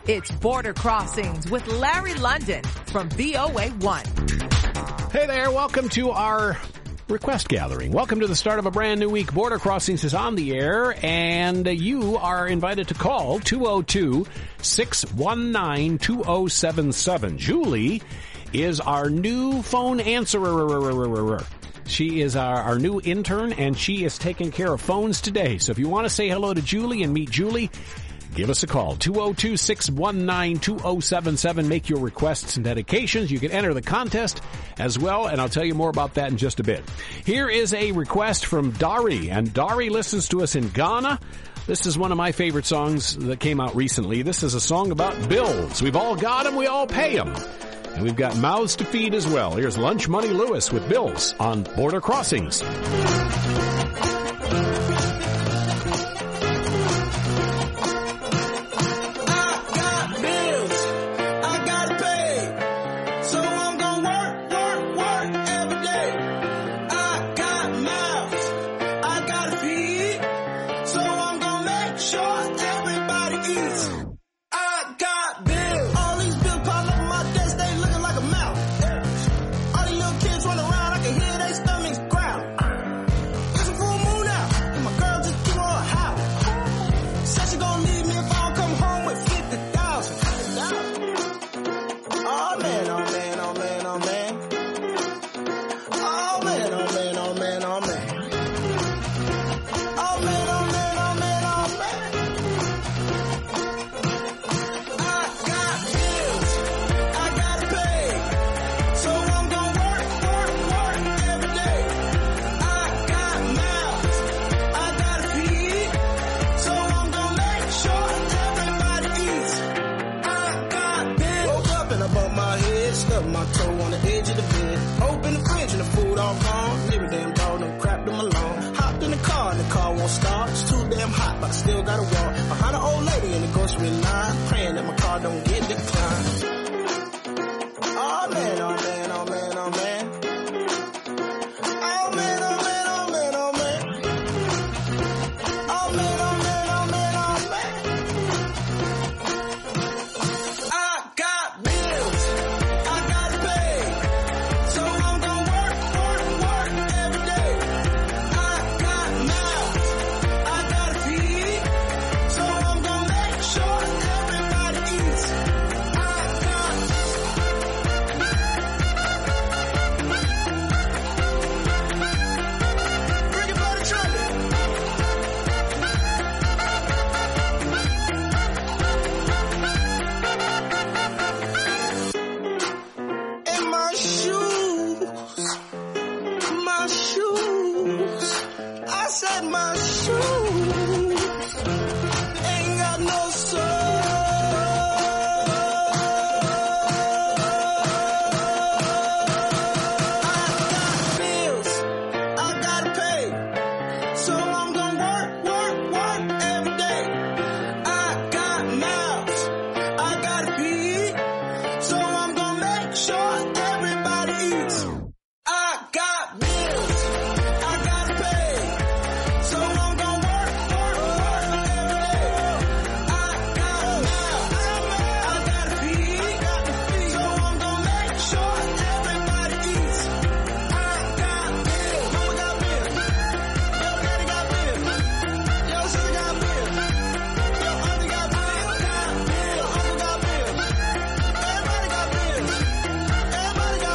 It's Border Crossings with Larry London from VOA1. Hey there, welcome to our request gathering. Welcome to the start of a brand new week. Border Crossings is on the air, and you are invited to call 202-619-2077. Julie is our new phone answerer. She is our new intern, and she is taking care of phones today. So if you want to say hello to Julie and meet Julie, give us a call, 202-619-2077. Make your requests and dedications. You can enter the contest as well, and I'll tell you more about that in just a bit. Here is a request from Dari, and Dari listens to us in Ghana. This is one of my favorite songs that came out recently. This is a song about bills. We've all got them, we all pay them. And we've got mouths to feed as well. Here's Lunch Money Lewis with Bills on Border Crossings. Still gotta walk behind an old lady in the grocery line, praying that my car don't get declined. Oh man, oh man, oh man, oh man. Oh man, oh man, oh man, oh man. Oh man, oh man, oh man, oh man. I got bills, I gotta pay, so I'm gonna work every day. I got mouths, I gotta feed, so I'm gonna make sure everybody eats. I got bring it by the trolley. In my shoes, I said my shoes ain't got no soul. I got bills, I gotta pay, so I'm gonna work every day. I got mouths, I gotta feed, so I'm gonna make sure everybody eats. I got bills, I gotta pay, so I'm gonna work every day. I got mouths, I gotta feed, so I'm gonna make sure everybody eats. I got bills, mama got bills, yo daddy got bills, yo sister got bills, yo auntie got bills, uncle got bills, everybody got bills, everybody got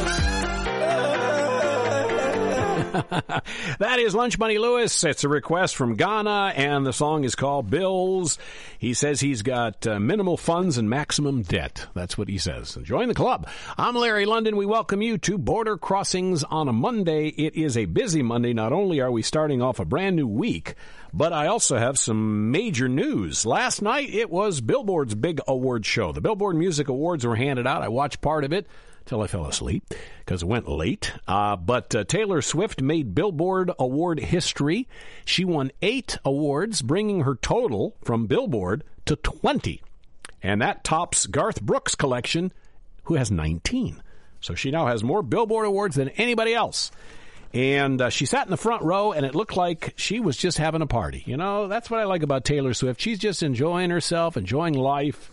bills. That is Lunch Money Lewis. It's a request from Ghana, and the song is called Bills. He says he's got minimal funds and maximum debt. That's what he says. Join the club. I'm Larry London. We welcome you to Border Crossings on a Monday. It is a busy Monday. Not only are we starting off a brand new week, but I also have some major news. Last night, it was Billboard's big award show. The Billboard Music Awards were handed out. I watched part of it till I fell asleep because it went late. But Taylor Swift made Billboard award history. She won 8 awards, bringing her total from Billboard to 20. And that tops Garth Brooks' collection, who has 19. So she now has more Billboard awards than anybody else. And she sat in the front row, and it looked like she was just having a party. You know, that's what I like about Taylor Swift. She's just enjoying herself, enjoying life,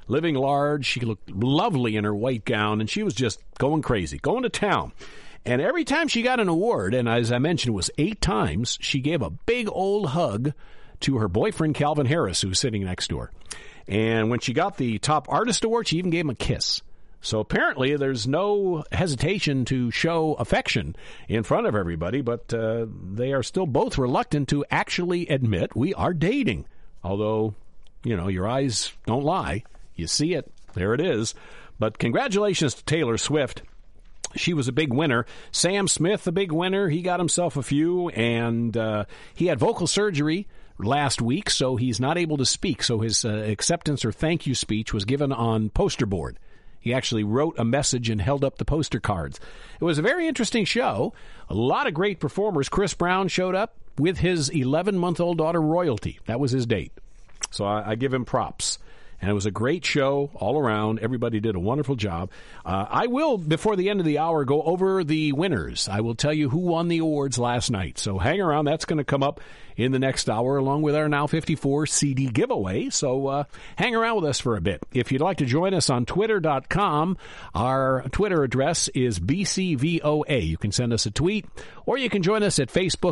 living large. She looked lovely in her white gown, and she was just going crazy, going to town. And every time she got an award, and as I mentioned, it was 8 times, she gave a big old hug to her boyfriend, Calvin Harris, who was sitting next to her. And when she got the Top Artist Award, she even gave him a kiss. So apparently there's no hesitation to show affection in front of everybody, but they are still both reluctant to actually admit we are dating. Although, you know, your eyes don't lie. You see it. There it is. But congratulations to Taylor Swift. She was a big winner. Sam Smith, a big winner. He got himself a few, and he had vocal surgery last week, so he's not able to speak. So his acceptance or thank you speech was given on poster board. He actually wrote a message and held up the poster cards. It was a very interesting show. A lot of great performers. Chris Brown showed up with his 11-month-old daughter, Royalty. That was his date. So I give him props. And it was a great show all around. Everybody did a wonderful job. I will, before the end of the hour, go over the winners. I will tell you who won the awards last night. So hang around. That's going to come up in the next hour, along with our Now 54 CD giveaway. So hang around with us for a bit. If you'd like to join us on Twitter.com, our Twitter address is BCVOA. You can send us a tweet, or you can join us at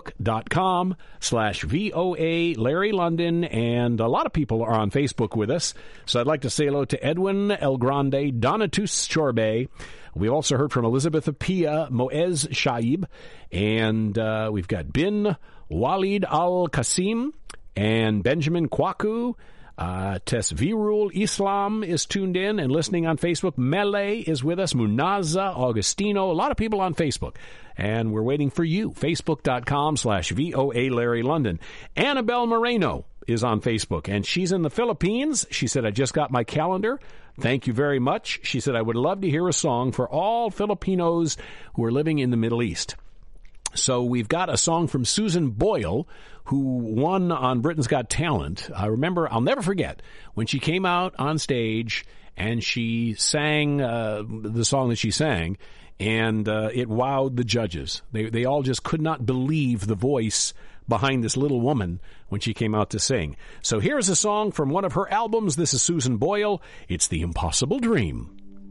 Facebook.com/VOA Larry London. And a lot of people are on Facebook with us. So I'd like to say hello to Edwin El Grande, Donatus Chorbe. We've also heard from Elizabeth Apia, Moez Shaib, and we've got Bin Walid Al-Qasim and Benjamin Kwaku. Tesvirul Islam is tuned in and listening on Facebook. Mele is with us. Munaza, Augustino, a lot of people on Facebook. And we're waiting for you. Facebook.com/VOA Larry London. Annabelle Moreno is on Facebook, and she's in the Philippines. She said, I just got my calendar. Thank you very much. She said, I would love to hear a song for all Filipinos who are living in the Middle East. So we've got a song from Susan Boyle, who won on Britain's Got Talent. I remember, I'll never forget, when she came out on stage and she sang the song that she sang, and it wowed the judges. They all just could not believe the voice behind this little woman when she came out to sing. So here's a song from one of her albums. This is Susan Boyle. It's The Impossible Dream.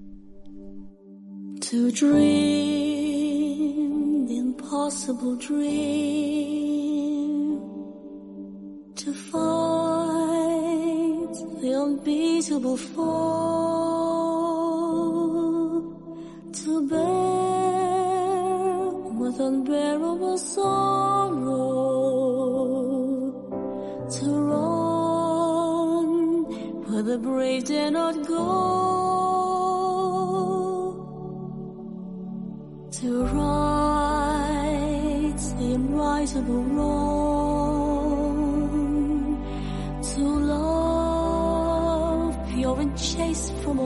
To dream the impossible dream, to fight the unbeatable foe, to bear with unbearable sorrow, to run where the brave dare not go, to right the unrightable wrong, to love pure and chaste from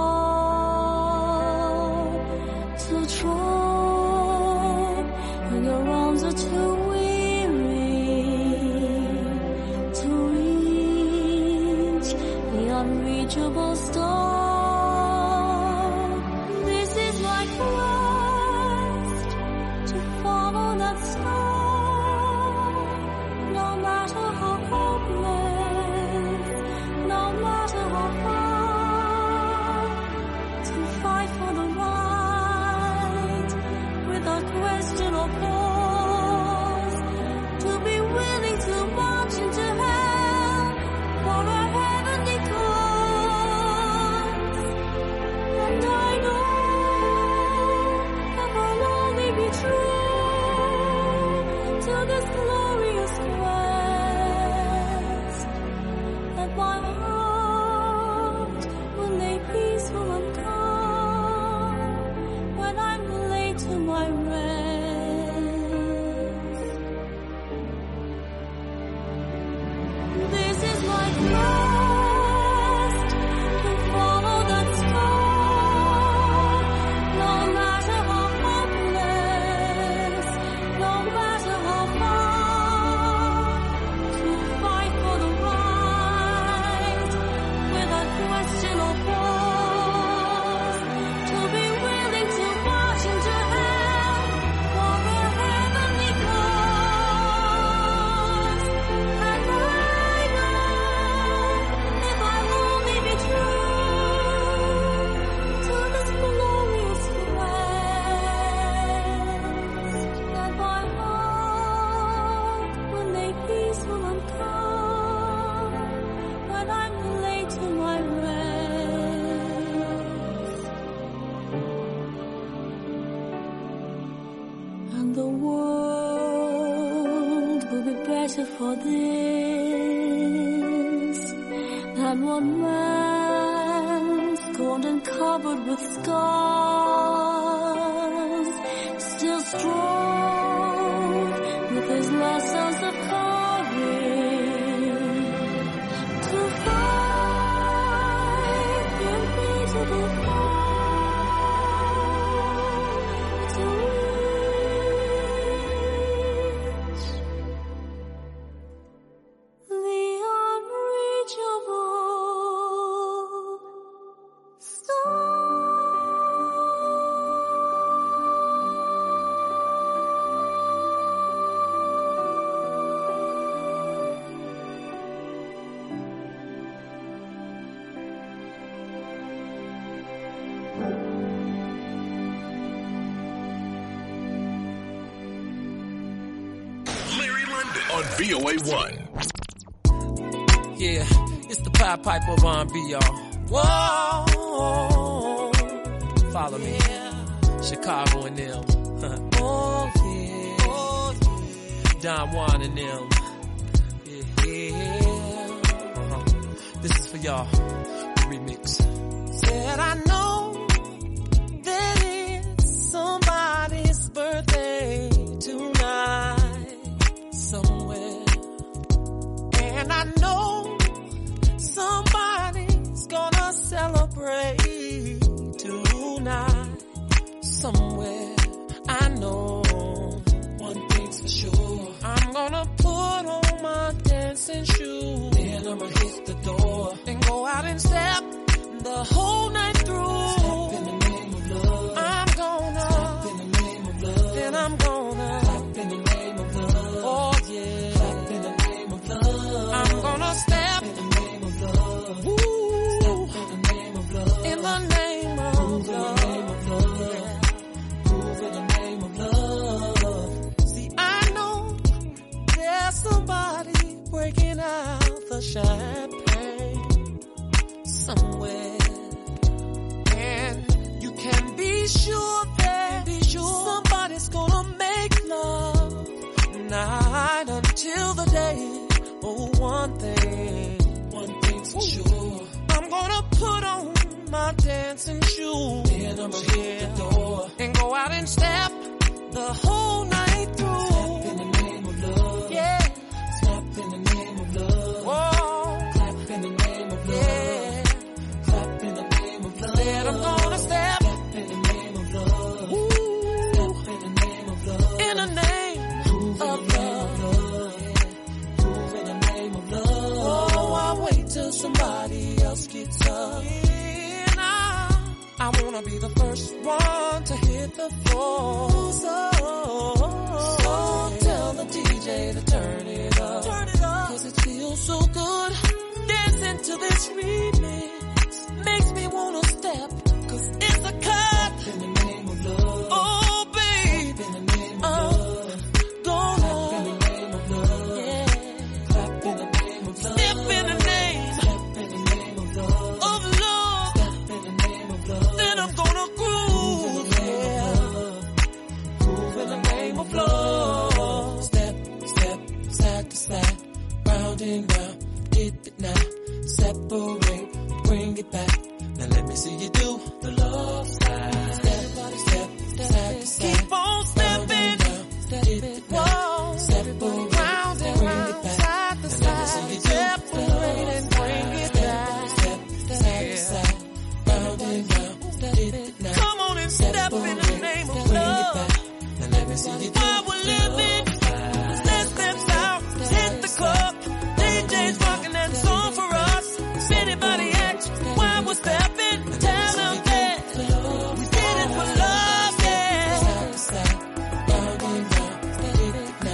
afar, to try when your arms are too weary to reach the unreachable star. This is my quest, to follow that star, no matter how hopeless, no matter how far, to fight for the right without question or pause, to be willing to march into hell for a heavenly cause. brighter for this than one man scorned and covered with scars, still strong with his lessons of courage to fight invisible fight to reach the unreachable star. Larry London on VOA1. Yeah, it's the Pied Piper of R&B, y'all. Whoa, follow me. Chicago and them. Oh, yeah. Don Juan and them. Yeah. This is for y'all. The remix. Said I know that it's somebody's birthday tonight somewhere. And I know somebody's gonna celebrate tonight somewhere. I know one thing's for sure. I'm gonna put on my dancing shoes. Then I'ma hit the door and go out and step the whole night through. Step in the name of love. I'm gonna step in the name of love. Then I'm gonna clap in the name of love. Oh yeah, clap in the name of love. I'm gonna step in the name of love. Ooh, step in the name of love. In the name of love. Move in the name of love. See, I know there's somebody breaking out the champagne somewhere, and you can be sure that somebody's gonna make love night until the day. Oh, one thing's for sure. I'm gonna put on my dancing shoes. Then I'ma hit the door and go out and step the whole night through. Step in the name of love. Yeah. Step in the name of love. Whoa. Clap in the name of love. Yeah. Clap in the name of love. Then I'm gonna step in the name of love. Ooh. Step in the name of love. In the name of love. Move in the name of love. Oh, I wait till somebody else gets up. I wanna be the first one to hit the floor. So tell the DJ to turn it up. Cause it feels so good. Dancing to this remix makes me wanna step. Cause it's a cut. In the name of love. Oh, babe. In the name of love. Gonna. In the name of love. Yeah. Clap in the name of love. Step in the name. Step in the name of love. Of love. Step in the name of love. Then I'm gonna groove. Yeah. Groove in the name of love. Step, step, side to side. Round and round. Hit it now. Separate. Bring it back. Now let me see you do the love side. Step, step, side to side. Keep on stepping. Whoa. Separate. Round and round. Side to side. Separate and bring it back. Step, side to side. Round and round. Come on and step in the name of love. Now let me see you do while we're living. Let's step out. Hit the club. DJ's rocking that song for us. If anybody asks why we're stepping, tell them that we did it for love, yeah.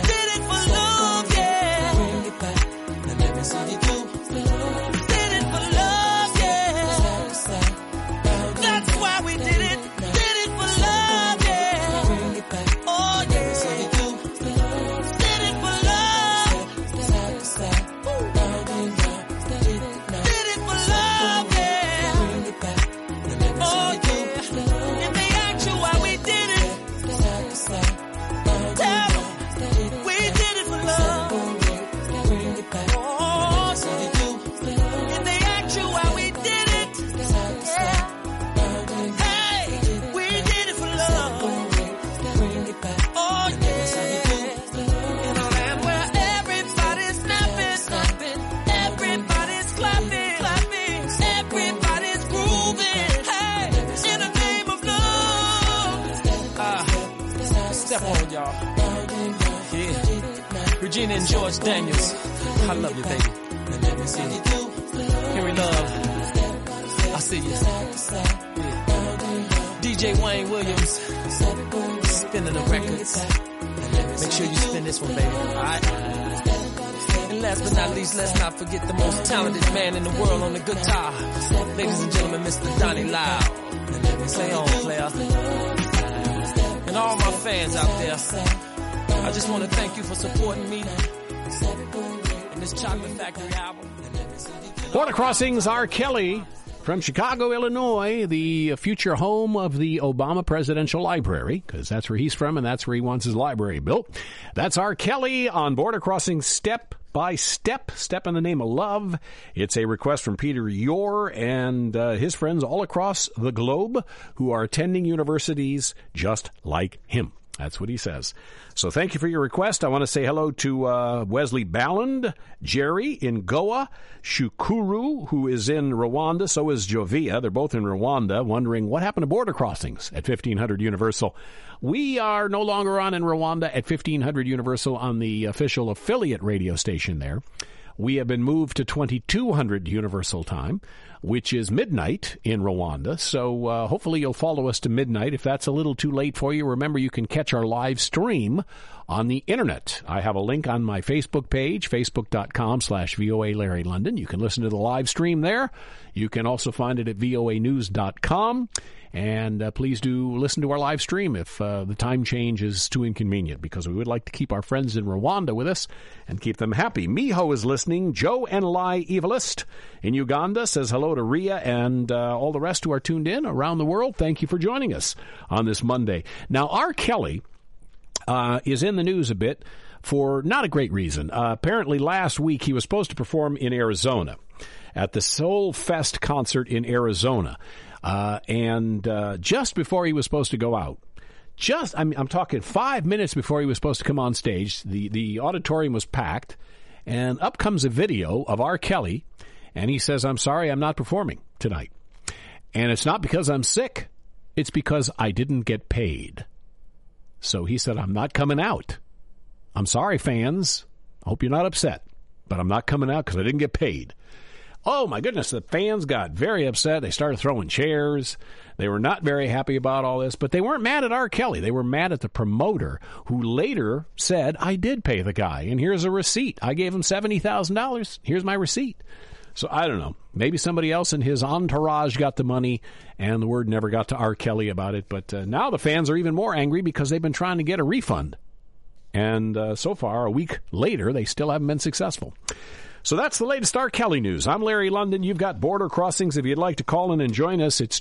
Step on it, y'all. Yeah. Regina and George Daniels. I love you, baby. Let me see. Henry Love. I see you. DJ Wayne Williams. Spinning the records. Make sure you spin this one, baby. Alright? And last but not least, let's not forget the most talented man in the world on the guitar. Ladies and gentlemen, Mr. Donnie Lyle. Say on, player. And all my fans out there, I just want to thank you for supporting me in this Chocolate Factory album. Border Crossings, R. Kelly from Chicago, Illinois, the future home of the Obama Presidential Library, because that's where he's from and that's where he wants his library built. That's R. Kelly on Border Crossings Step by Step, Step in the Name of Love. It's a request from Peter Yore and his friends all across the globe who are attending universities just like him. That's what he says. So thank you for your request. I want to say hello to Wesley Balland, Jerry in Goa, Shukuru, who is in Rwanda. So is Jovia. They're both in Rwanda, wondering what happened to Border Crossings at 1500 Universal. We are no longer on in Rwanda at 1500 Universal on the official affiliate radio station there. We have been moved to 2200 Universal time, which is midnight in Rwanda. So hopefully you'll follow us to midnight. If that's a little too late for you, remember you can catch our live stream on the internet. I have a link on my Facebook page, facebook.com/VOA Larry London. You can listen to the live stream there. You can also find it at voanews.com. And please do listen to our live stream if the time change is too inconvenient, because we would like to keep our friends in Rwanda with us and keep them happy. Miho is listening. Joe Enlai Evilist in Uganda says hello to Ria and all the rest who are tuned in around the world. Thank you for joining us on this Monday. Now, R. Kelly is in the news a bit for not a great reason. Apparently last week he was supposed to perform in Arizona at the Soul Fest concert in Arizona. And just before he was supposed to go out, I'm talking 5 minutes before he was supposed to come on stage, the auditorium was packed, and up comes a video of R. Kelly, and he says, "I'm sorry, I'm not performing tonight. And it's not because I'm sick, it's because I didn't get paid." So he said, "I'm not coming out. I'm sorry, fans. I hope you're not upset, but I'm not coming out because I didn't get paid." Oh, my goodness, the fans got very upset. They started throwing chairs. They were not very happy about all this, but they weren't mad at R. Kelly. They were mad at the promoter, who later said, "I did pay the guy, and here's a receipt. I gave him $70,000. Here's my receipt." So I don't know. Maybe somebody else in his entourage got the money, and the word never got to R. Kelly about it. But now the fans are even more angry because they've been trying to get a refund. And so far, a week later, they still haven't been successful. So that's the latest R. Kelly news. I'm Larry London. You've got Border Crossings. If you'd like to call in and join us, it's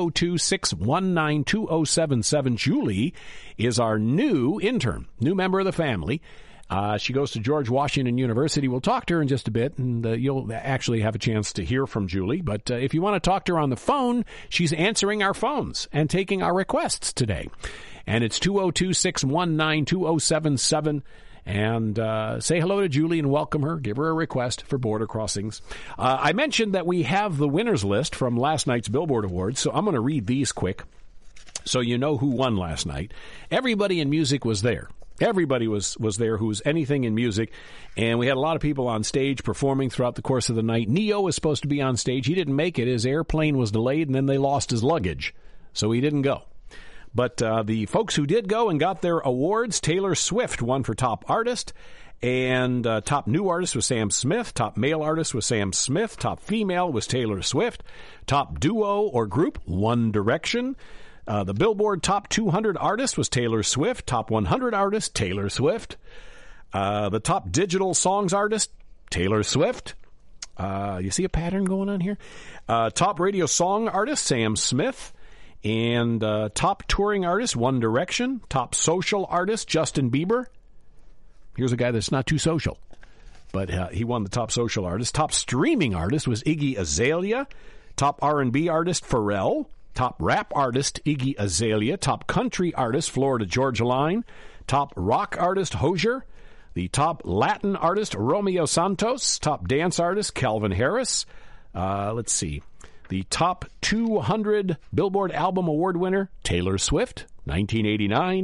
202-619-2077. Julie is our new intern, new member of the family. She goes to George Washington University. We'll talk to her in just a bit, and you'll actually have a chance to hear from Julie. But if you want to talk to her on the phone, she's answering our phones and taking our requests today. And it's 202-619-2077. And say hello to Julie and welcome her. Give her a request for Border Crossings. I mentioned that we have the winners list from last night's Billboard Awards, so I'm going to read these quick so you know who won last night. Everybody in music was there. Everybody was there who's anything in music, and we had a lot of people on stage performing throughout the course of the night. Neo was supposed to be on stage. He didn't make it. His airplane was delayed, and then they lost his luggage, so he didn't go. But the folks who did go and got their awards, Taylor Swift won for Top Artist, and Top New Artist was Sam Smith, Top Male Artist was Sam Smith, Top Female was Taylor Swift, Top Duo or Group, One Direction. The Billboard Top 200 Artist was Taylor Swift, Top 100 Artist, Taylor Swift. The Top Digital Songs Artist, Taylor Swift. You see a pattern going on here? Top Radio Song Artist, Sam Smith. And Top Touring Artist, One Direction. Top Social Artist, Justin Bieber. Here's a guy that's not too social, but he won the Top Social Artist. Top Streaming Artist was Iggy Azalea. Top R&B Artist, Pharrell. Top Rap Artist, Iggy Azalea. Top Country Artist, Florida Georgia Line. Top Rock Artist, Hozier. The Top Latin Artist, Romeo Santos. Top Dance Artist, Calvin Harris. Let's see. The Top 200 Billboard Album Award winner, Taylor Swift, 1989.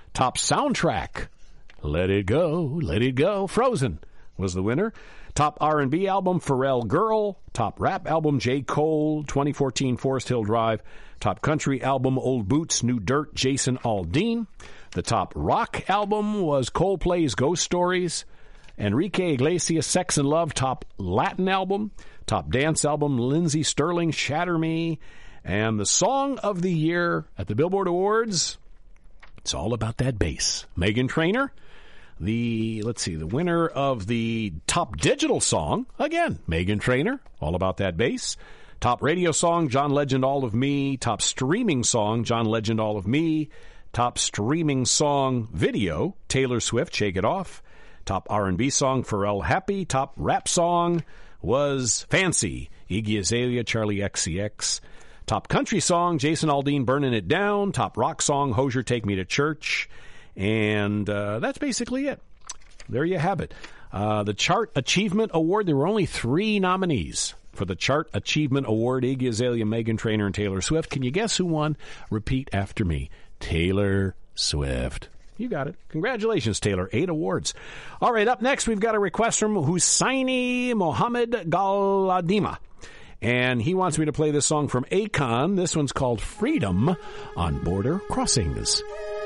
Top soundtrack, Let It Go, Frozen was the winner. Top R&B album, Pharrell Girl. Top rap album, J. Cole, 2014, Forest Hill Drive. Top country album, Old Boots, New Dirt, Jason Aldean. The top rock album was Coldplay's Ghost Stories. Enrique Iglesias, Sex and Love. Top Latin album. Top dance album, Lindsey Sterling, Shatter Me. And the song of the year at the Billboard Awards, it's all about that bass. Meghan Trainor. The winner of the top digital song, again, Meghan Trainor, all about that bass. Top radio song, John Legend, All of Me. Top streaming song, John Legend, All of Me. Top streaming song video, Taylor Swift, Shake It Off. Top R&B song, Pharrell, Happy. Top rap song was Fancy, Iggy Azalea, Charlie XCX. Top country song, Jason Aldean, Burning It Down. Top rock song, Hozier, Take Me to Church. And that's basically it. There you have it. The Chart Achievement Award, there were only 3 nominees for the Chart Achievement Award, Iggy Azalea, Meghan Trainor, and Taylor Swift. Can you guess who won? Repeat after me. Taylor Swift. You got it. Congratulations, Taylor. 8 awards. All right, up next, we've got a request from Hussaini Mohammed Galadima. And he wants me to play this song from Akon. This one's called Freedom on Border Crossings.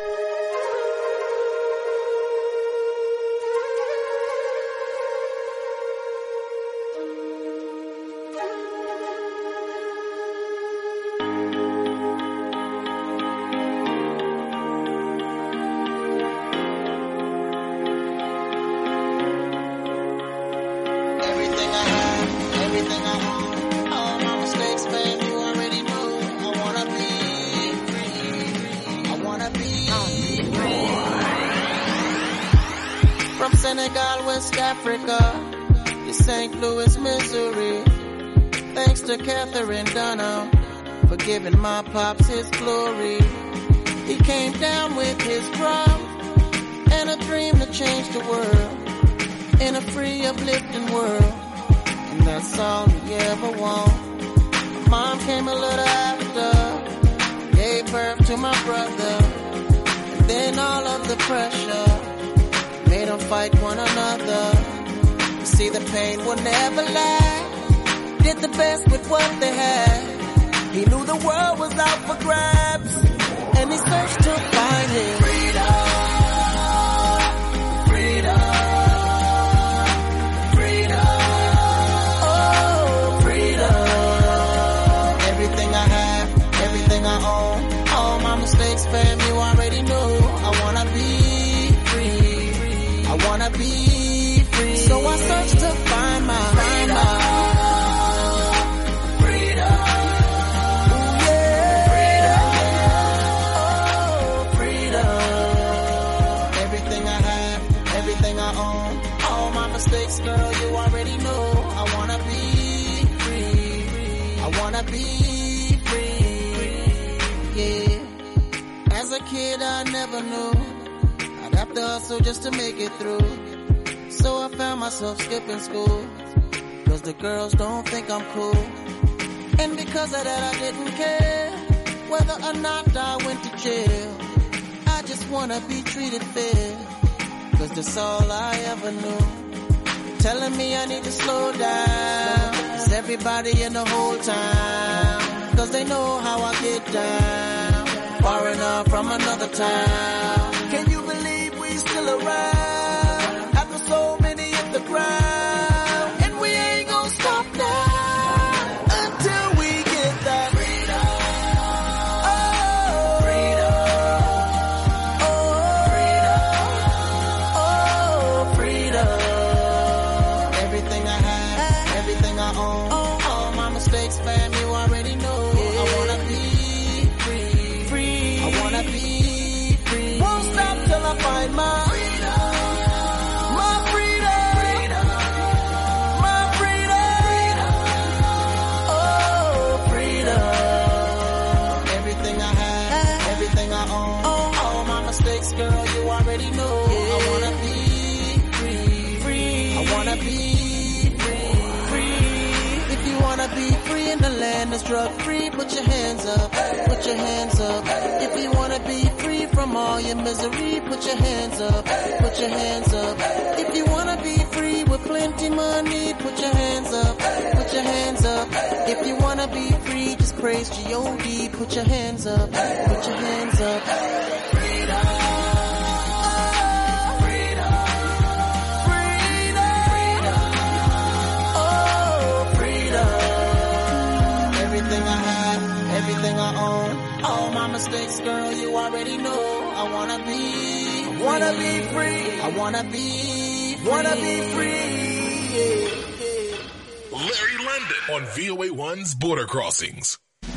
Senegal, West Africa, to St. Louis, Missouri. Thanks to Catherine Dunham for giving my pops his glory. He came down with his drum and a dream to change the world in a free, uplifting world. And that's all he ever wanted. Mom came a little after, gave birth to my brother, and then all of the pressure made them fight one another. You see, the pain will never last. Did the best with what they had. He knew the world was out for grabs, and he searched to find his freedom. Freedom. Freedom. Oh, freedom. Everything I have, everything I own, all my mistakes, fam, you already know. I wanna be free. I wanna be free. So I search to find my freedom. Freedom. Ooh, yeah. Freedom. Oh, freedom. Everything I have, everything I own, all my mistakes, girl, you already know. I wanna be free. I wanna be free. Yeah. As a kid, I never knew I'd have to hustle just to make it through. So I found myself skipping school, 'cause the girls don't think I'm cool. And because of that I didn't care whether or not I went to jail. I just wanna be treated fair, 'cause that's all I ever knew. Telling me I need to slow down, 'cause everybody in the whole town, 'cause they know how I get down. Far enough from another town. Can you believe we still around? After so many hit the ground. And we ain't gonna stop now until we get that freedom. Oh, freedom. Oh, freedom. Oh, freedom. Everything I have, everything I own, all my mistakes, fam, you already know. I wanna be free. I wanna be free. Won't stop till I find my freedom. My freedom. My freedom. Oh, freedom. Everything I have, everything I own, all my mistakes, girl, you already know. I wanna be free. I wanna be free. wanna be free in the land that's drug free, put your hands up, put your hands up. If you wanna be free from all your misery, put your hands up, put your hands up. If you wanna be free with plenty money, put your hands up, put your hands up. If you wanna be free, just praise G.O.D. Put your hands up, put your hands up. Freedom. Everything I own, all my mistakes, girl, you already know. I wanna be free. I wanna be free. Larry London on VOA1's Border Crossings.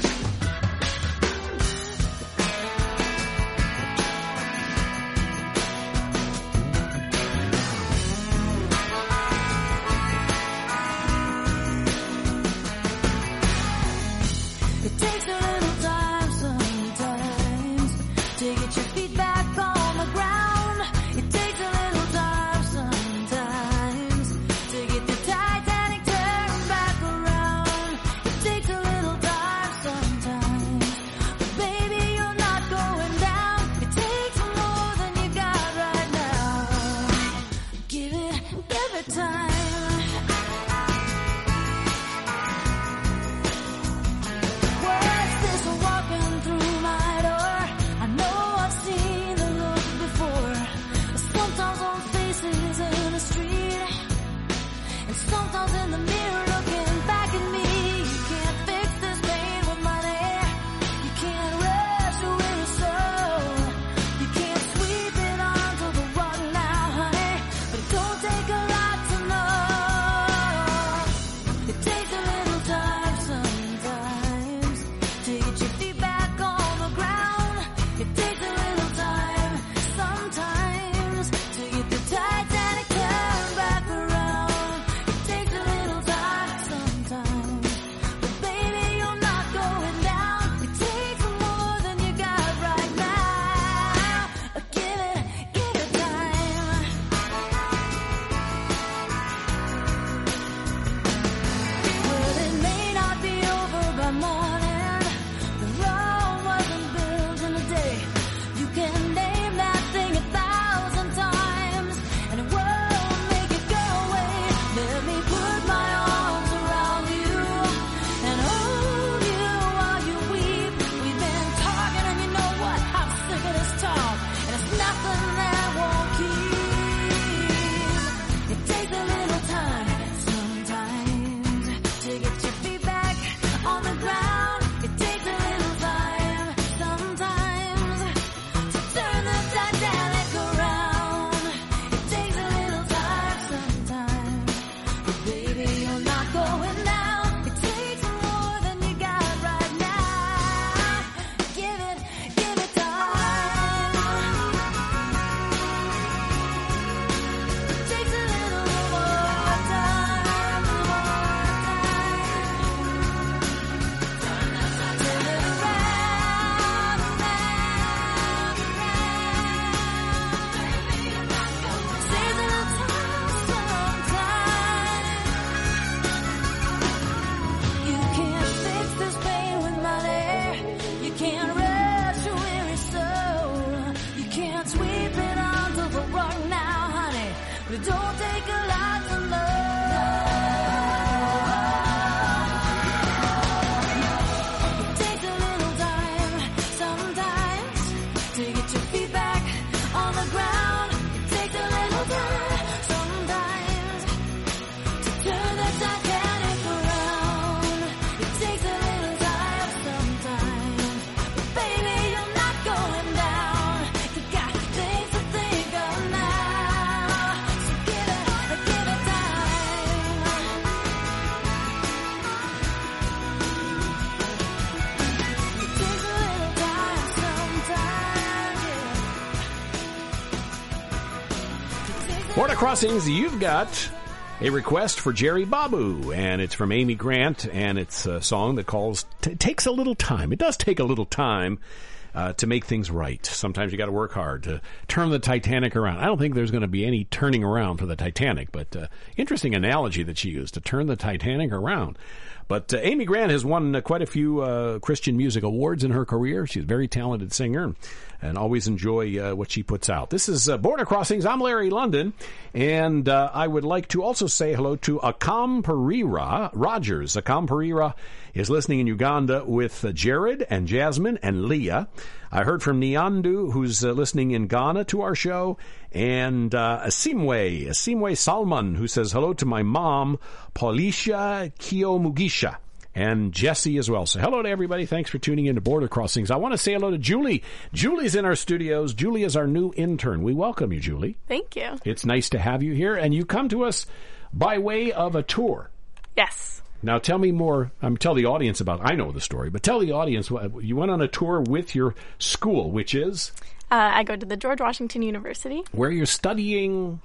Border Crossings, you've got a request for Jerry Babu, and it's from Amy Grant, and it's a song that calls Takes a Little Time. It does take a little time to make things right. Sometimes you got to work hard to turn the Titanic around. I don't think there's going to be any turning around for the Titanic, but interesting analogy that she used, to turn the Titanic around. But Amy Grant has won quite a few Christian music awards in her career. She's a very talented singer and always enjoy what she puts out. This is Border Crossings. I'm Larry London, and I would like to also say hello to Akam Perira Rogers. Akam Perira is listening in Uganda with Jared and Jasmine and Leah. I heard from Nyandu, who's listening in Ghana to our show, and Asimwe Salman, who says hello to my mom, Paulisha Kiyomugisha, and Jesse as well. So hello to everybody. Thanks for tuning in to Border Crossings. I want to say hello to Julie. Julie's in our studios. Julie is our new intern. We welcome you, Julie. Thank you. It's nice to have you here, and you come to us by way of a tour. Yes. Now tell me more. Tell the audience about. I know the story, but tell the audience. You went on a tour with your school, which is. I go to the George Washington University. Where you're studying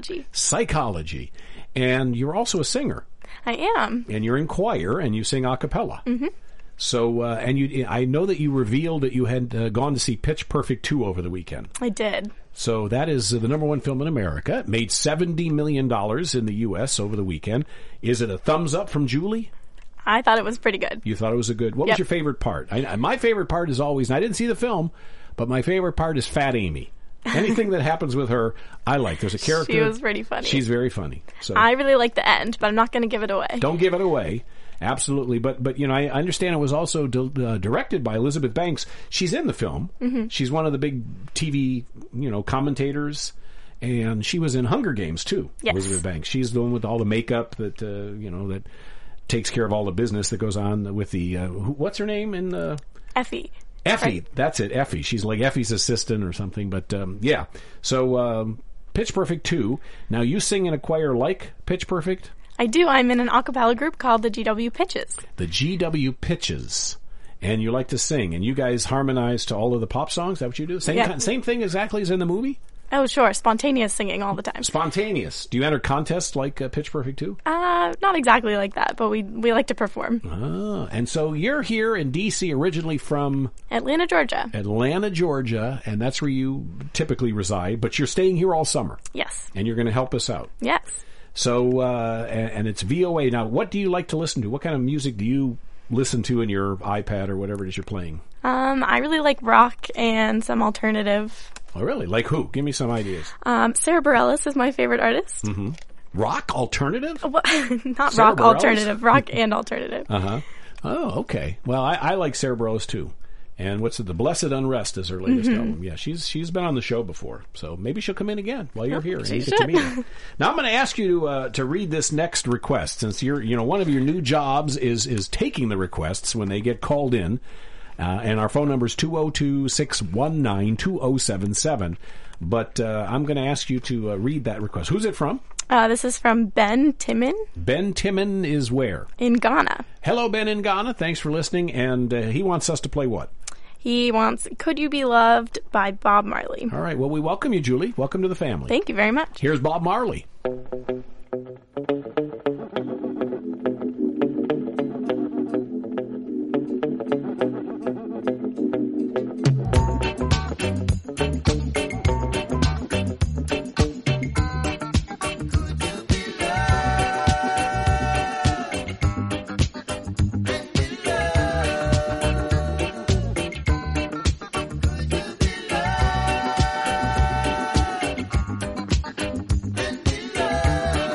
psychology, and you're also a singer. I am. And you're in choir, and you sing a cappella. Mm-hmm. So, I know that you revealed that you had gone to see Pitch Perfect 2 over the weekend. I did. So that is the number one film in America. It made $70 million in the U.S. over the weekend. Is it a thumbs up from Julie? I thought it was pretty good. You thought it was What was your favorite part? My favorite part is always, and I didn't see the film, but my favorite part is Fat Amy. Anything that happens with her, I like. There's a character. She was pretty funny. She's very funny. So I really like the end, but I'm not going to give it away. Don't give it away. Absolutely. But I understand it was also directed by Elizabeth Banks. She's in the film. Mm-hmm. She's one of the big TV, commentators. And she was in Hunger Games, too, yes. Elizabeth Banks. She's the one with all the makeup that, that takes care of all the business that goes on with the, what's her name in the... Effie. Effie, right. That's it, Effie. She's like Effie's assistant or something, but yeah. So, Pitch Perfect 2. Now, you sing in a choir like Pitch Perfect? I do. I'm in an a cappella group called the GW Pitches. The GW Pitches. And you like to sing, and you guys harmonize to all of the pop songs? Is that what you do? Same thing exactly as in the movie? Oh, sure. Spontaneous singing all the time. Spontaneous. Do you enter contests like Pitch Perfect 2? Not exactly like that, but we like to perform. Ah, and so you're here in D.C. originally from... Atlanta, Georgia. Atlanta, Georgia, and that's where you typically reside, but you're staying here all summer. Yes. And you're going to help us out. Yes. So, and it's VOA. Now, what do you like to listen to? What kind of music do you listen to in your iPad or whatever it is you're playing? I really like rock and some alternative. Oh, really? Like who? Give me some ideas. Sarah Bareilles is my favorite artist. Mm-hmm. Rock alternative? Well, not Sarah rock Bareilles? Alternative. Rock and alternative. Uh-huh. Oh, okay. Well, I like Sarah Bareilles, too. And what's it? The Blessed Unrest is her latest album. Yeah, she's been on the show before, so maybe she'll come in again while you're here and you get to meet her. Now I'm going to ask you to read this next request, since one of your new jobs is taking the requests when they get called in, and our phone number is 202-619-2077. But I'm going to ask you to read that request. Who's it from? This is from Ben Timon. Ben Timon is where? In Ghana. Hello, Ben in Ghana. Thanks for listening. And he wants us to play what? He wants Could You Be Loved by Bob Marley. All right. Well, we welcome you, Julie. Welcome to the family. Thank you very much. Here's Bob Marley. Love.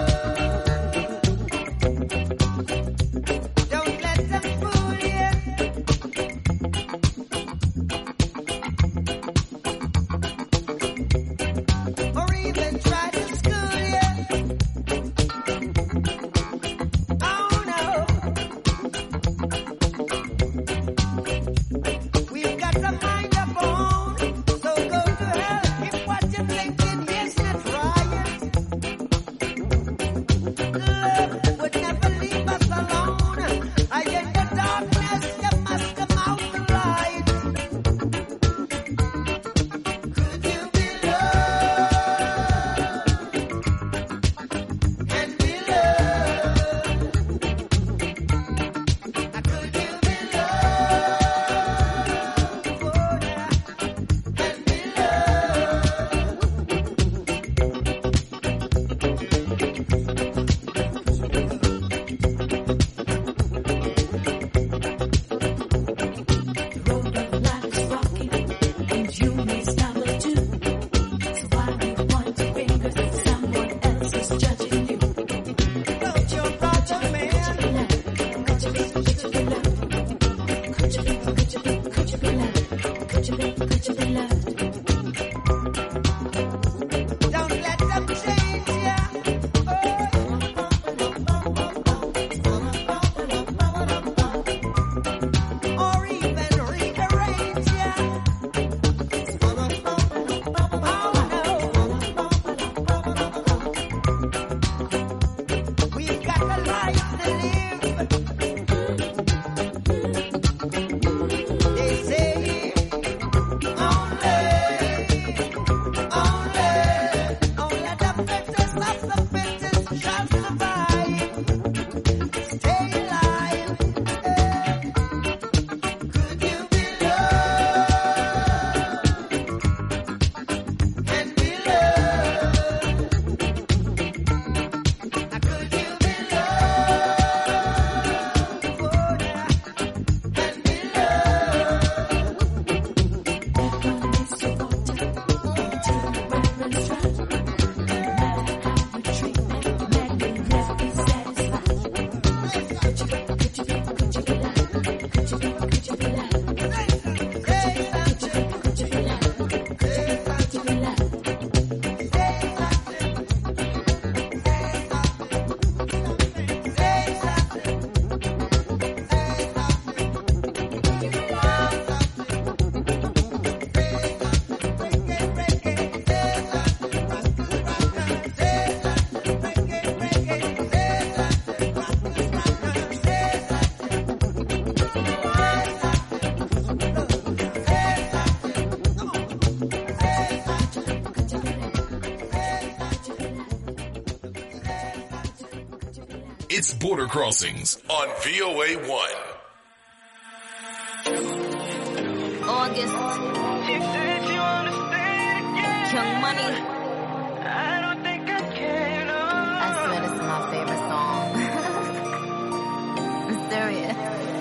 It's Border Crossings on VOA 1. August. Young Money. I don't think I can. I swear this is my favorite song. I'm serious.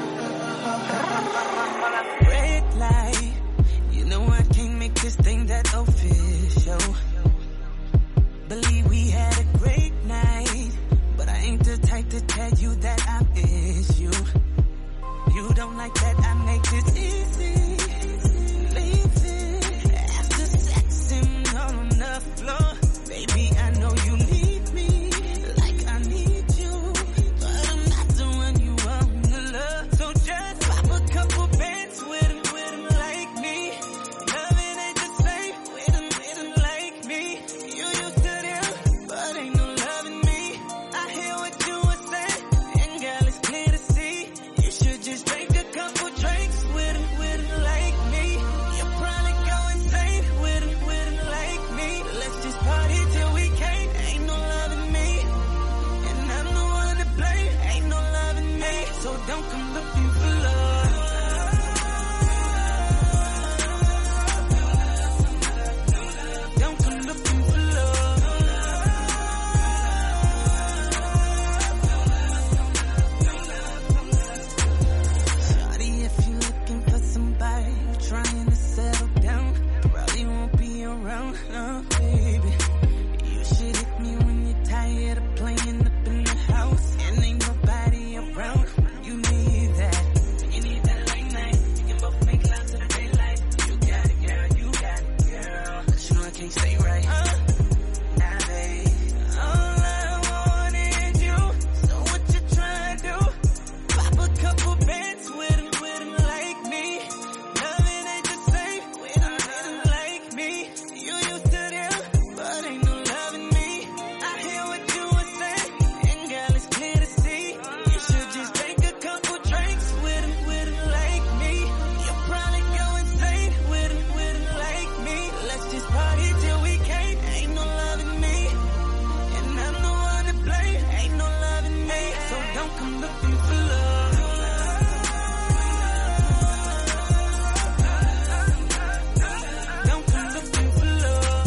Red light. You know I can't make this thing that official. Believe we had a great night, but I ain't the type to tell you that I miss you. You don't like that I make this easy. Leave it after sexing on the floor. Baby, I know you need me like I need you, but I'm not the one you want to love. So just pop a couple bands with him like me. Loving ain't the same with him like me. You used to them, but ain't no loving me. I hear what you were saying, and girl, it's clear to see. You should just drink a couple drinks with him like me. You'll probably go insane with him like me. Let's just party till we can't. Ain't no loving me, and I'm the one to blame. Ain't no loving me, so don't come looking for love. Don't come looking for love. Shawty, if you're looking for somebody trying to settle down, probably won't be around, no, baby. You should hit me when you're tired of playing up in the house and ain't nobody around. You need that. You need that late night. You can both make love to the daylight. You got it, girl. You got it, girl. But you know I can't stay right. Now, babe, all I wanted you. So what you trying to do? Pop a couple bands with him like me. Loving ain't the same with him like me. You used to them, but ain't no loving me. I hear what you were saying, and girl, it's clear to see. You should just take a couple drinks with him like me. You'll probably go insane with him like me. Let's just party till we can't. Ain't no loving me, and I'm the one to blame. Ain't no loving me, so don't come looking for love. Don't come looking for love.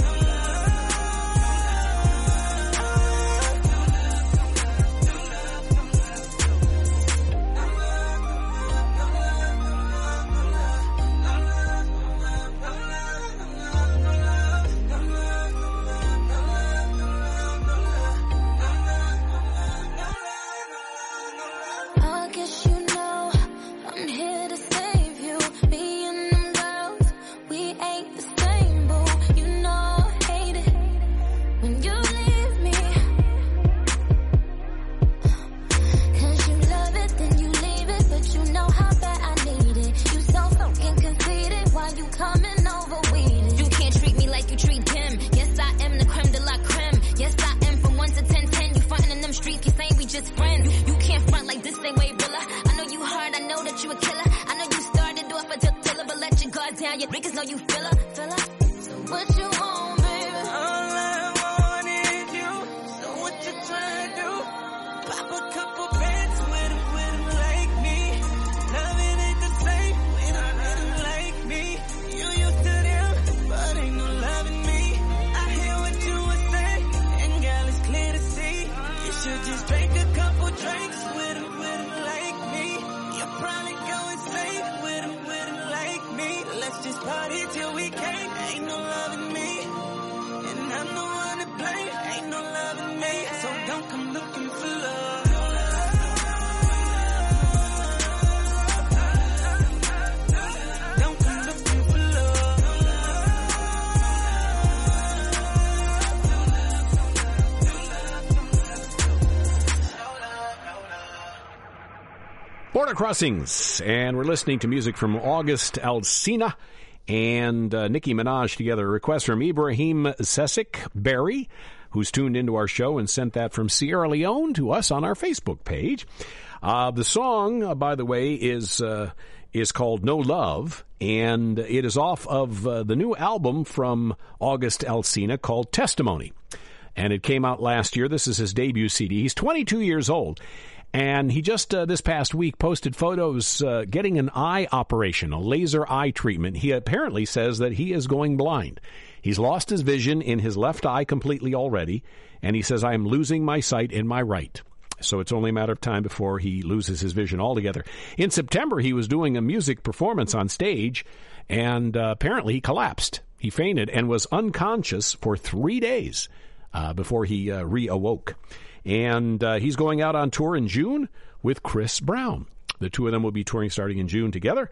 I guess you know I'm here to save you. Me and them girls, we ain't the same, boo. You know I hate it when you leave me. 'Cause you love it, then you leave it, but you know how bad I need it. You so fucking conceited while you coming over weed. You can't treat me like you treat him. Yes, I am the creme de la creme. Yes, I am from 1 to 10, 10. You frontin' in them streets, you saying we just friends. You can't front like this same way, Willa. I know you hard, I know that you a killer. I know you started off a tiller, but let your guard down. Your niggas know you feel her. So what you want, baby? All I wanted you. So what you trying to do? Pop a couple bands with him like me. Loving ain't the same with him like me. You used to them, but ain't no loving me. I hear what you were saying, and girl, it's clear to see. You should just drink a couple drinks with him like me. You'll probably go insane with him like me. Let's just party till we can't. Ain't no loving me, Border Crossings, and we're listening to music from August Alsina and Nicki Minaj together. A request from Ibrahim Sesik Berry, who's tuned into our show and sent that from Sierra Leone to us on our Facebook page. The song, by the way, is called No Love, and it is off of the new album from August Alsina called Testimony. And it came out last year. This is his debut CD. He's 22 years old. And he just this past week posted photos getting an eye operation, a laser eye treatment. He apparently says that he is going blind. He's lost his vision in his left eye completely already, and he says, I am losing my sight in my right. So it's only a matter of time before he loses his vision altogether. In September, he was doing a music performance on stage, and apparently he collapsed. He fainted and was unconscious for 3 days before he reawoke. And he's going out on tour in June with Chris Brown. The two of them will be touring starting in June together.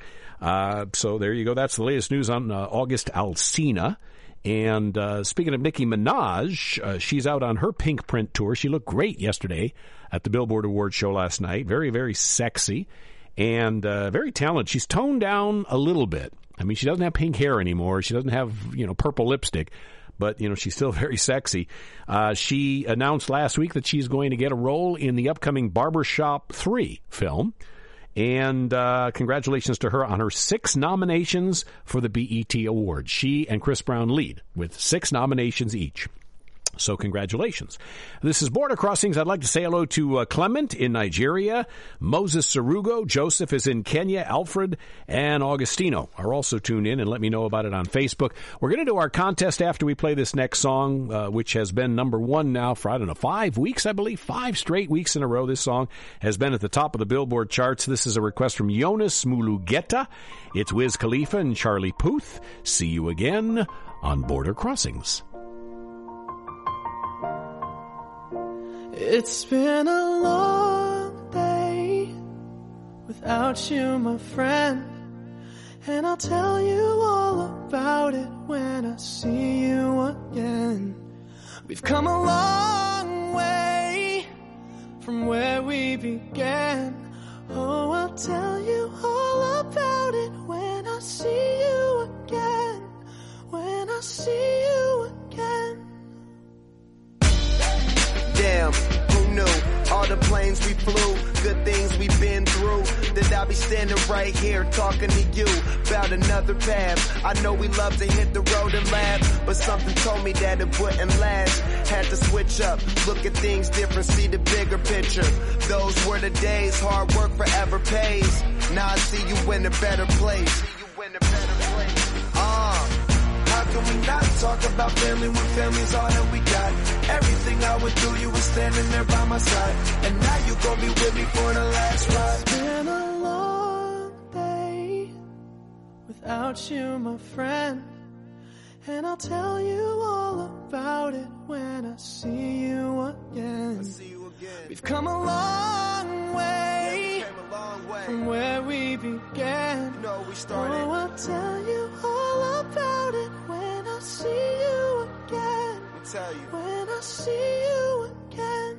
So there you go. That's the latest news on August Alsina. And speaking of Nicki Minaj, she's out on her Pink Print tour. She looked great yesterday at the Billboard Awards show last night. Very, very sexy and very talented. She's toned down a little bit. I mean, she doesn't have pink hair anymore. She doesn't have, purple lipstick. But, she's still very sexy. She announced last week that she's going to get a role in the upcoming Barbershop 3 film. And congratulations to her on her 6 nominations for the BET Awards. She and Chris Brown lead with 6 nominations each. So congratulations. This is Border Crossings. I'd like to say hello to Clement in Nigeria, Moses Sarugo, Joseph is in Kenya, Alfred, and Augustino are also tuned in, and let me know about it on Facebook. We're going to do our contest after we play this next song, which has been number 1 now for, 5 weeks, I believe. 5 straight weeks in a row. This song has been at the top of the Billboard charts. This is a request from Jonas Mulugeta. It's Wiz Khalifa and Charlie Puth. See you again on Border Crossings. It's been a long day without you, my friend, and I'll tell you all about it when I see you again. We've come a long way from where we began. Oh, I'll tell you all about it when I see you again, when I see you again. Damn, who knew? All the planes we flew, good things we've been through. That I'll be standing right here talking to you about another path. I know we love to hit the road and laugh, but something told me that it wouldn't last. Had to switch up, look at things different, see the bigger picture. Those were the days, hard work forever pays. Now I see you in a better place. How can we not talk about family when family's all that we got? Everything I went through, you were standing there by my side, and now you gon' be with me for the last ride. It's been a long day without you, my friend, and I'll tell you all about it when I see you again. We've come a long way, from where we began. Oh, I'll tell you all about it when I see you again. When I see you again.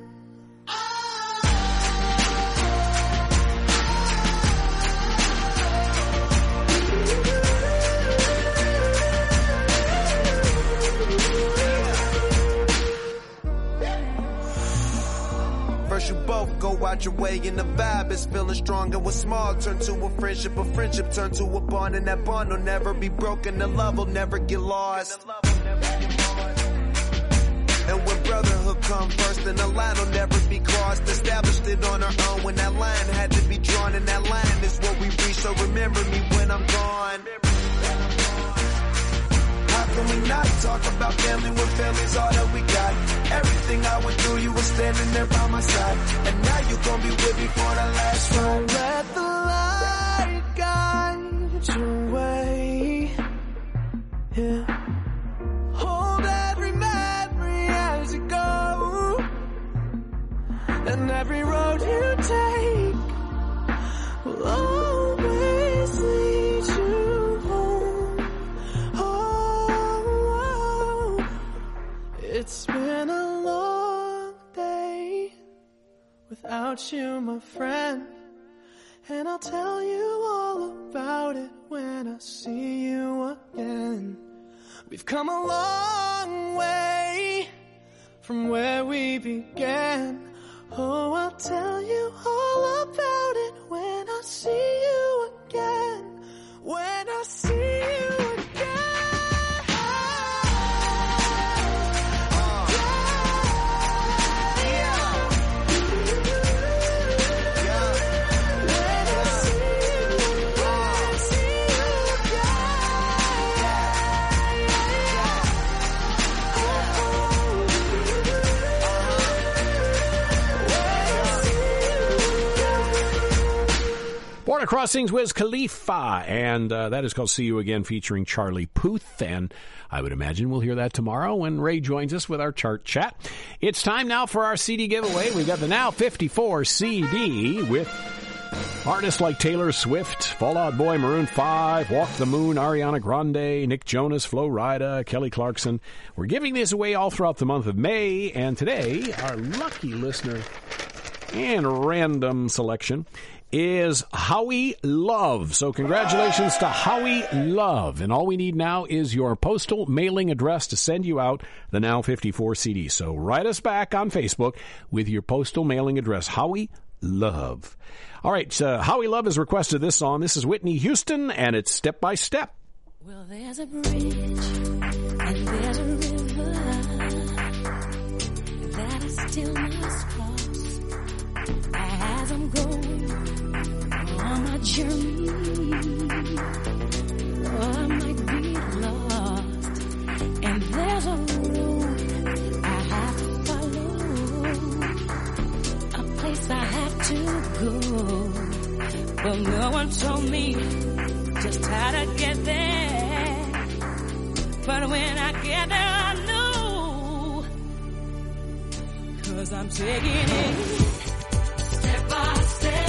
First you both go out your way and the vibe is feeling strong, and what's small turn to a friendship turn to a bond, and that bond will never be broken, the love will never get lost. And when brotherhood come first, then the line will never be crossed. Established it on our own when that line had to be drawn, and that line is what we reach, so remember me when I'm gone. How can we not talk about family when family's all that we got? Everything I went through, you were standing there by my side, and now you gon' be with me for the last ride. So let the light guide your way. Yeah. Hold every memory as you go, and every road you take will always lead you home. Oh, it's been a long day without you, my friend, And I'll tell you all about it when I see you again. We've come a long way from where we began. Oh, I'll tell you all about it when I see you again. When I see you again. Border Crossings Wiz Khalifa, and that is called See You Again, featuring Charlie Puth, and I would imagine we'll hear that tomorrow when Ray joins us with our chart chat. It's time now for our CD giveaway. We've got the Now 54 CD with artists like Taylor Swift, Fall Out Boy, Maroon 5, Walk the Moon, Ariana Grande, Nick Jonas, Flo Rida, Kelly Clarkson. We're giving this away all throughout the month of May, and today our lucky listener and random selection is Howie Love. So congratulations to Howie Love. And all we need now is your postal mailing address to send you out the Now 54 CD. So write us back on Facebook with your postal mailing address, Howie Love. All right, Howie Love has requested this song. This is Whitney Houston, and it's Step by Step. Well, there's a bridge and there's a river that I still must cross as I'm going on my journey. Oh, I might be lost, and there's a road I have to follow, a place I have to go, but no one told me just how to get there. But when I get there, I know, 'cause I'm taking it step by step.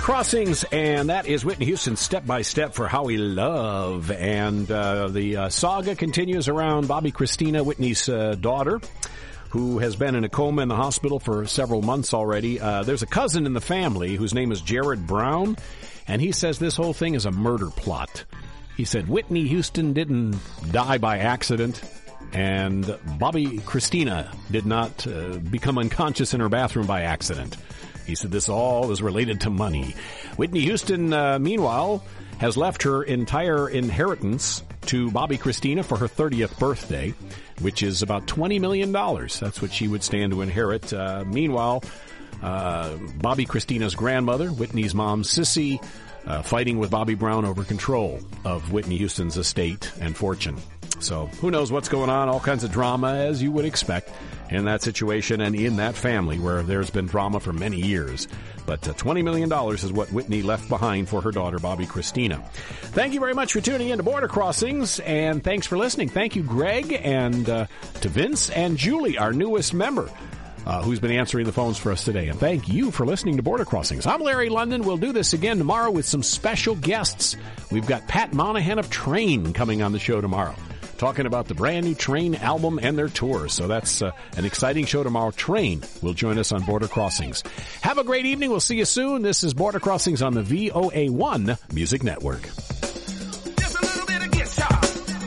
Crossings, and that is Whitney Houston's Step by Step for How We Love. And the saga continues around Bobbi Kristina, Whitney's daughter, who has been in a coma in the hospital for several months already. There's a cousin in the family whose name is Jared Brown, and he says this whole thing is a murder plot. He said Whitney Houston didn't die by accident, and Bobbi Kristina did not become unconscious in her bathroom by accident. He said this all is related to money. Whitney Houston, meanwhile, has left her entire inheritance to Bobbi Kristina for her 30th birthday, which is about $20 million. That's what she would stand to inherit. Meanwhile, Bobbi Kristina's grandmother, Whitney's mom, Sissy, fighting with Bobby Brown over control of Whitney Houston's estate and fortune. So who knows what's going on? All kinds of drama, as you would expect, in that situation and in that family where there's been drama for many years. But $20 million is what Whitney left behind for her daughter, Bobbi Kristina. Thank you very much for tuning in to Border Crossings, and thanks for listening. Thank you, Greg, and to Vince and Julie, our newest member, who's been answering the phones for us today. And thank you for listening to Border Crossings. I'm Larry London. We'll do this again tomorrow with some special guests. We've got Pat Monahan of Train coming on the show tomorrow, talking about the brand new Train album and their tour. So that's an exciting show tomorrow. Train will join us on Border Crossings. Have a great evening. We'll see you soon. This is Border Crossings on the VOA1 Music Network. Just a little bit of guitar.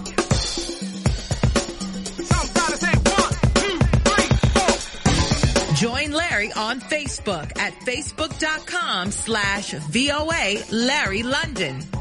Somebody say 1, 2, 3, 4. Join Larry on Facebook at facebook.com/VOA Larry London.